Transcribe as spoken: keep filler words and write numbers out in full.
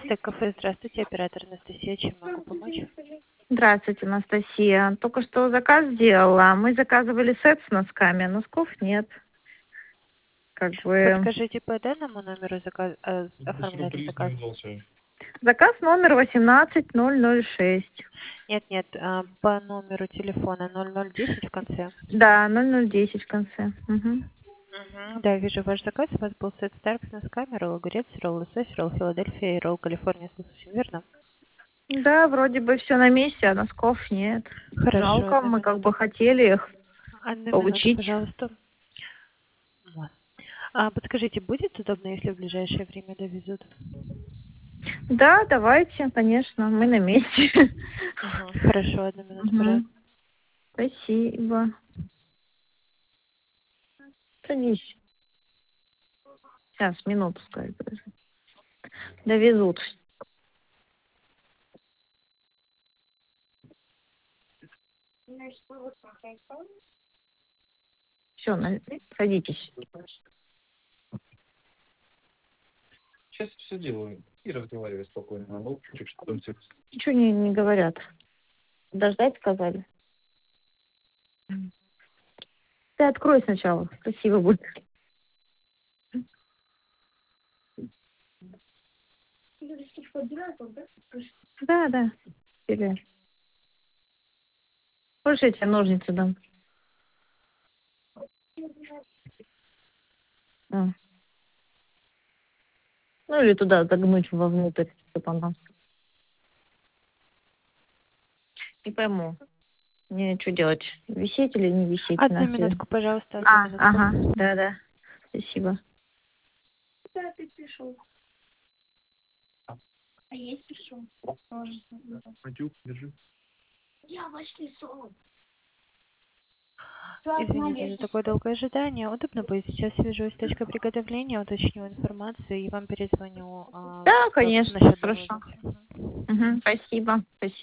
Стек кафе, здравствуйте, оператор Анастасия, чем могу помочь? Здравствуйте, Анастасия. Только что заказ сделала. Мы заказывали сет с носками, а носков нет. Как бы... Подскажите, по данному номеру заказ, э, оформляли заказ? Заказ номер восемнадцать ноль ноль шесть. Нет, нет, а, по номеру телефона ноль ноль десять в конце. Да, ноль ноль десять в конце. Угу. Мгм. Да, вижу ваш заказ. У вас был сет Старк с носками, ролл огурец, ролл лосось, ролл Филадельфия и ролл Калифорния с лососем, верно? Да, вроде бы все на месте, а носков нет. Хорошо, Жалко, одну мы как бы минуту. хотели их Одну минуту, получить. пожалуйста. Вот. А подскажите, будет удобно, если в ближайшее время довезут? Да, давайте, конечно, мы на месте. Мгм. Хорошо, одну минуту, Угу. пожалуйста. Спасибо. Садись. Сейчас, минуту, скажи, подожди. Довезут. Все, садитесь. Сейчас все делаю. И разговариваю спокойно. А ну, чуть что там все. Ничего не, не говорят. Подождать сказали. Ты открой сначала. Красиво будет. Да, да. Или... Больше я тебе ножницы дам. А. Ну или туда загнуть вовнутрь, чтобы она. Не пойму. Мне что делать? Висеть или не висеть Одну на себе? минутку, пожалуйста, одну А, минутку. ага, да, да. Спасибо. Да, ты пришел. А есть пришел? Пойдем, держи. Я почти сон. Извините за такое долгое ожидание. Удобно будет сейчас свяжусь с точкой приготовления, уточню информацию и вам перезвоню а, Да, по- конечно. насчет Хорошо. доводки. Угу, спасибо. Спасибо.